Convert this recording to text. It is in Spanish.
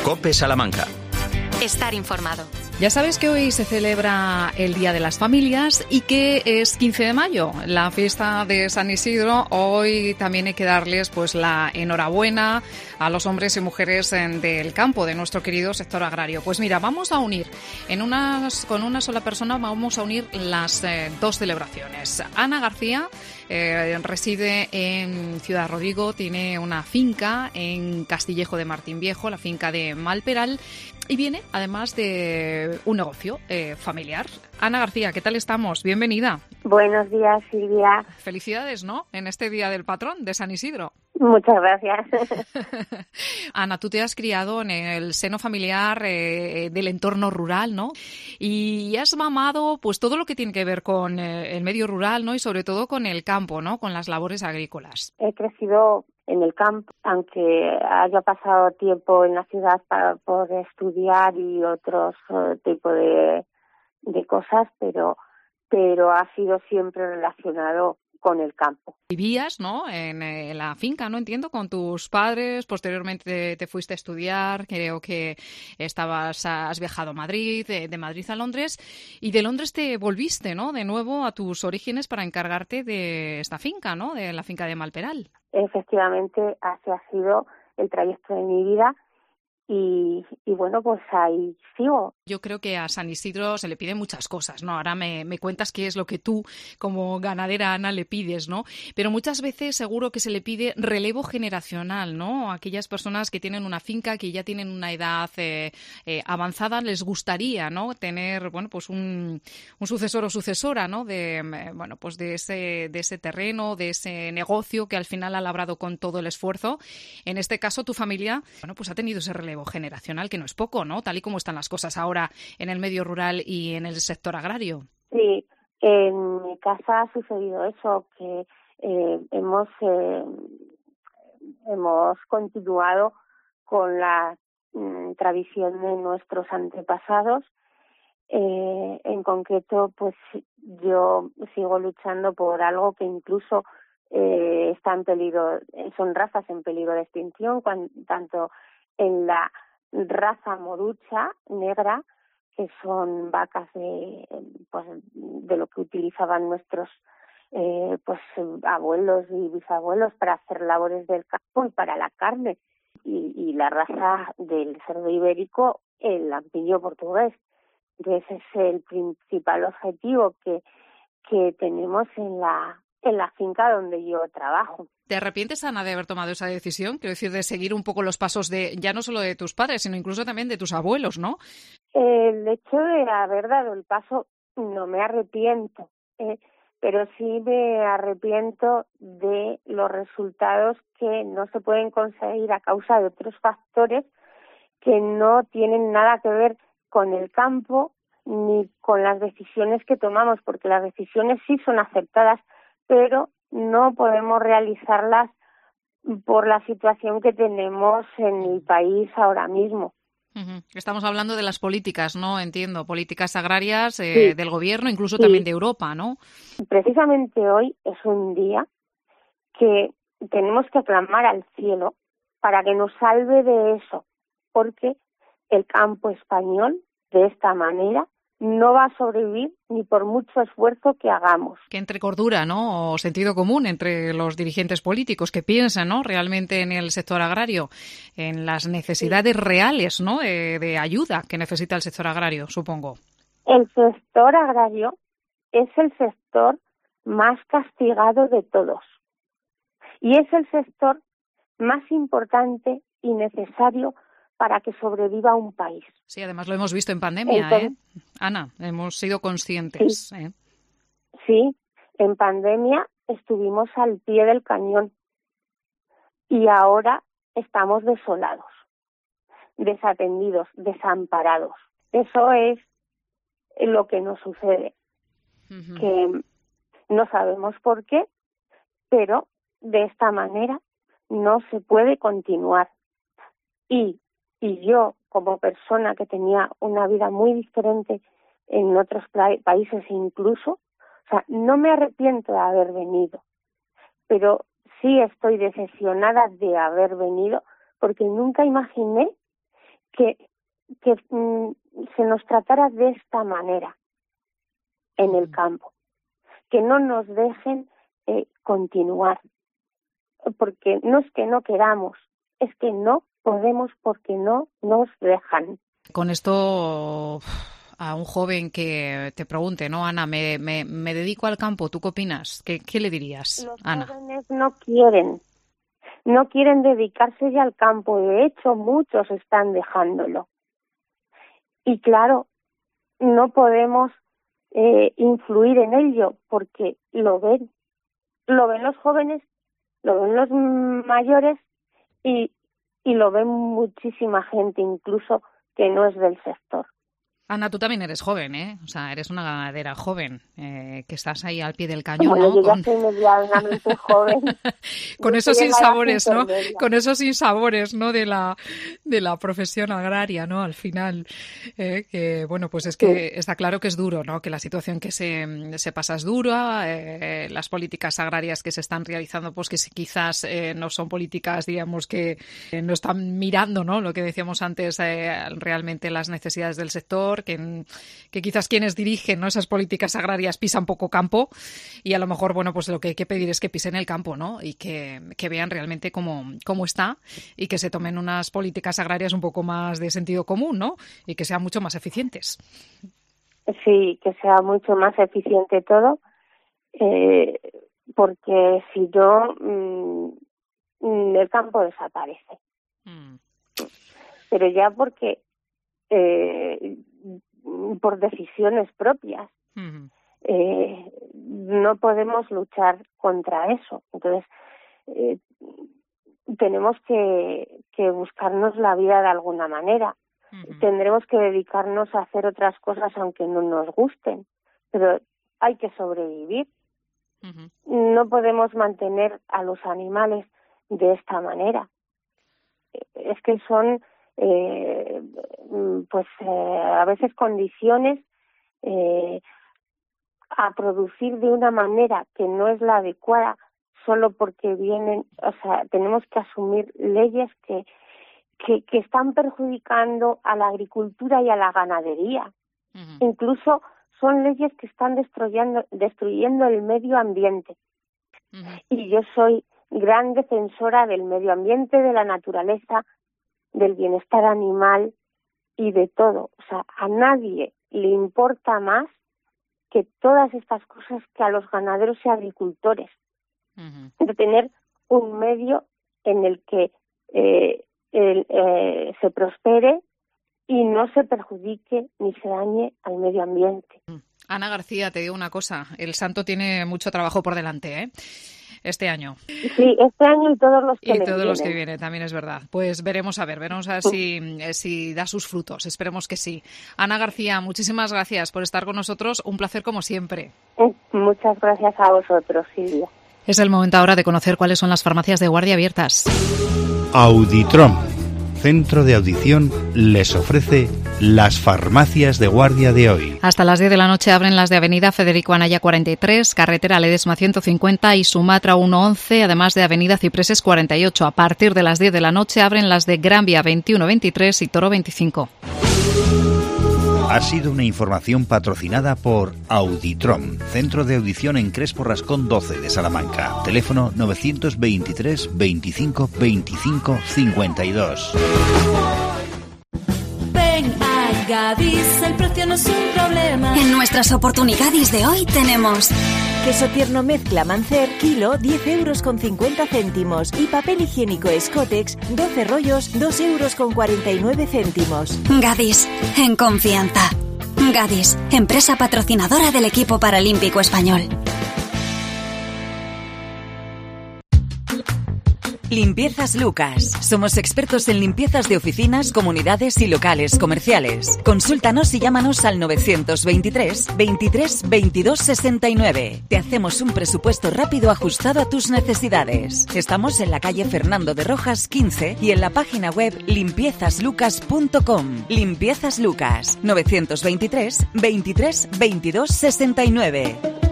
COPE Salamanca. Estar informado. Ya sabes que hoy se celebra el Día de las Familias y que es 15 de mayo, la fiesta de San Isidro. Hoy también hay que darles pues la enhorabuena a los hombres y mujeres del campo, de nuestro querido sector agrario. Pues mira, vamos a unir con una sola persona, vamos a unir las dos celebraciones. Ana García reside en Ciudad Rodrigo, tiene una finca en Castillejo de Martín Viejo, la finca de Malperal, y viene además de un negocio familiar. Ana García, ¿qué tal estamos? Bienvenida. Buenos días, Silvia. Felicidades, ¿no?, en este Día del Patrón de San Isidro. Muchas gracias. Ana, tú te has criado en el seno familiar del entorno rural, ¿no? Y has mamado pues todo lo que tiene que ver con el medio rural, ¿no? Y sobre todo con el campo, ¿no? Con las labores agrícolas. He crecido en el campo, aunque haya pasado tiempo en la ciudad por estudiar y otros tipos de cosas, pero ha sido siempre relacionado con el campo. Vivías, ¿no?, en la finca, ¿no? Entiendo, con tus padres. Posteriormente te fuiste a estudiar. Creo que has viajado a Madrid, de Madrid a Londres, y de Londres te volviste, ¿no?, de nuevo a tus orígenes para encargarte de esta finca, ¿no?, de la finca de Malperal. Efectivamente, así ha sido el trayecto de mi vida. Y bueno, pues ahí sigo. Yo creo que a San Isidro se le piden muchas cosas, ¿no? Ahora me cuentas qué es lo que tú, como ganadera, Ana, le pides, ¿no? Pero muchas veces seguro que se le pide relevo generacional, ¿no? Aquellas personas que tienen una finca, que ya tienen una edad avanzada, les gustaría, ¿no?, tener, bueno, pues un sucesor o sucesora, ¿no?, de ese terreno, de ese negocio que al final ha labrado con todo el esfuerzo. En este caso, tu familia, bueno, pues ha tenido ese relevo generacional, que no es poco, ¿no?, tal y como están las cosas ahora en el medio rural y en el sector agrario. Sí, en mi casa ha sucedido eso, que hemos continuado con la tradición de nuestros antepasados. En concreto, pues yo sigo luchando por algo que incluso está en peligro, son razas en peligro de extinción, tanto en la raza morucha negra, que son vacas de lo que utilizaban nuestros abuelos y bisabuelos para hacer labores del campo y para la carne, y la raza del cerdo ibérico, el lampiño portugués. Entonces ese es el principal objetivo que tenemos en la finca donde yo trabajo. ¿Te arrepientes, Ana, de haber tomado esa decisión? Quiero decir, de seguir un poco los pasos de ya no solo de tus padres, sino incluso también de tus abuelos, ¿no? El hecho de haber dado el paso no me arrepiento, pero sí me arrepiento de los resultados que no se pueden conseguir a causa de otros factores que no tienen nada que ver con el campo ni con las decisiones que tomamos, porque las decisiones sí son aceptadas, pero no podemos realizarlas por la situación que tenemos en el país ahora mismo. Uh-huh. Estamos hablando de las políticas, ¿no? Entiendo, políticas agrarias sí, del gobierno, incluso sí, también de Europa, ¿no? Precisamente hoy es un día que tenemos que clamar al cielo para que nos salve de eso, porque el campo español, de esta manera, no va a sobrevivir ni por mucho esfuerzo que hagamos. Que entre cordura, ¿no?, o sentido común entre los dirigentes políticos que piensan, ¿no?, realmente en el sector agrario, en las necesidades reales, ¿no?, de ayuda que necesita el sector agrario, supongo. El sector agrario es el sector más castigado de todos y es el sector más importante y necesario para que sobreviva un país. Sí, además lo hemos visto en pandemia, Ana, hemos sido conscientes. Sí, sí, en pandemia estuvimos al pie del cañón y ahora estamos desolados, desatendidos, desamparados. Eso es lo que nos sucede, uh-huh, que no sabemos por qué, pero de esta manera no se puede continuar. Y yo, como persona que tenía una vida muy diferente en otros países incluso, o sea, no me arrepiento de haber venido, pero sí estoy decepcionada de haber venido porque nunca imaginé que se nos tratara de esta manera en el campo, que no nos dejen continuar, porque no es que no queramos, es que no podemos porque no nos dejan. Con esto, a un joven que te pregunte, ¿no, Ana? Me dedico al campo, ¿tú qué opinas? ¿Qué le dirías, Ana? Los jóvenes no quieren dedicarse ya al campo, de hecho muchos están dejándolo. Y claro, no podemos influir en ello porque lo ven los jóvenes, lo ven los mayores y lo ven muchísima gente incluso que no es del sector. Ana, tú también eres joven, ¿eh? O sea, eres una ganadera joven, que estás ahí al pie del cañón, bueno, ¿no? Yo ya soy medianamente joven. Con esos sinsabores, ¿no? Con esos sinsabores, ¿no? De la profesión agraria, ¿no? Al final, que bueno, pues es que está claro que es duro, ¿no? Que la situación que se pasa es dura, las políticas agrarias que se están realizando, pues que quizás no son políticas, digamos, que no están mirando, ¿no? Lo que decíamos antes, realmente las necesidades del sector, que quizás quienes dirigen, ¿no?, esas políticas agrarias pisan poco campo y a lo mejor, bueno, pues lo que hay que pedir es que pisen el campo, ¿no? Y que vean realmente cómo está y que se tomen unas políticas agrarias un poco más de sentido común, ¿no? Y que sean mucho más eficientes. Sí, que sea mucho más eficiente todo, porque si no, el campo desaparece. Pero ya porque por decisiones propias. No podemos luchar contra eso. Entonces, tenemos que buscarnos la vida de alguna manera. Tendremos que dedicarnos a hacer otras cosas aunque no nos gusten, pero hay que sobrevivir. No podemos mantener a los animales de esta manera. Es que son a veces condiciones a producir de una manera que no es la adecuada solo porque vienen, o sea, tenemos que asumir leyes que están perjudicando a la agricultura y a la ganadería. Incluso son leyes que están destruyendo el medio ambiente. Y yo soy gran defensora del medio ambiente, de la naturaleza, del bienestar animal y de todo. O sea, a nadie le importa más que todas estas cosas que a los ganaderos y agricultores. De tener un medio en el que se prospere y no se perjudique ni se dañe al medio ambiente. Ana García, te digo una cosa, el santo tiene mucho trabajo por delante, ¿eh? Este año. Sí, este año y todos los que vienen. Los que vienen, también es verdad. Pues veremos a ver si da sus frutos. Esperemos que sí. Ana García, muchísimas gracias por estar con nosotros. Un placer como siempre. Muchas gracias a vosotros, Silvia. Es el momento ahora de conocer cuáles son las farmacias de guardia abiertas. Auditrom, centro de audición, les ofrece las farmacias de guardia de hoy. Hasta las 10 de la noche abren las de Avenida Federico Anaya 43, Carretera Ledesma 150 y Sumatra 111, además de Avenida Cipreses 48. A partir de las 10 de la noche abren las de Gran Vía 21-23 y Toro 25. Ha sido una información patrocinada por Auditrom, centro de audición en Crespo Rascón 12 de Salamanca. Teléfono 923 25 25 52. Ven a Gadis, el precio no es un problema. En nuestras oportunidades de hoy tenemos queso tierno mezcla Mancer, kilo, 10,50 € y papel higiénico Escotex, 12 rollos, 2,49 €. Gadis, en confianza. Gadis, empresa patrocinadora del equipo paralímpico español. Limpiezas Lucas. Somos expertos en limpiezas de oficinas, comunidades y locales comerciales. Consúltanos y llámanos al 923 23 22 69. Te hacemos un presupuesto rápido ajustado a tus necesidades. Estamos en la calle Fernando de Rojas 15 y en la página web limpiezaslucas.com. Limpiezas Lucas. 923 23 22 69.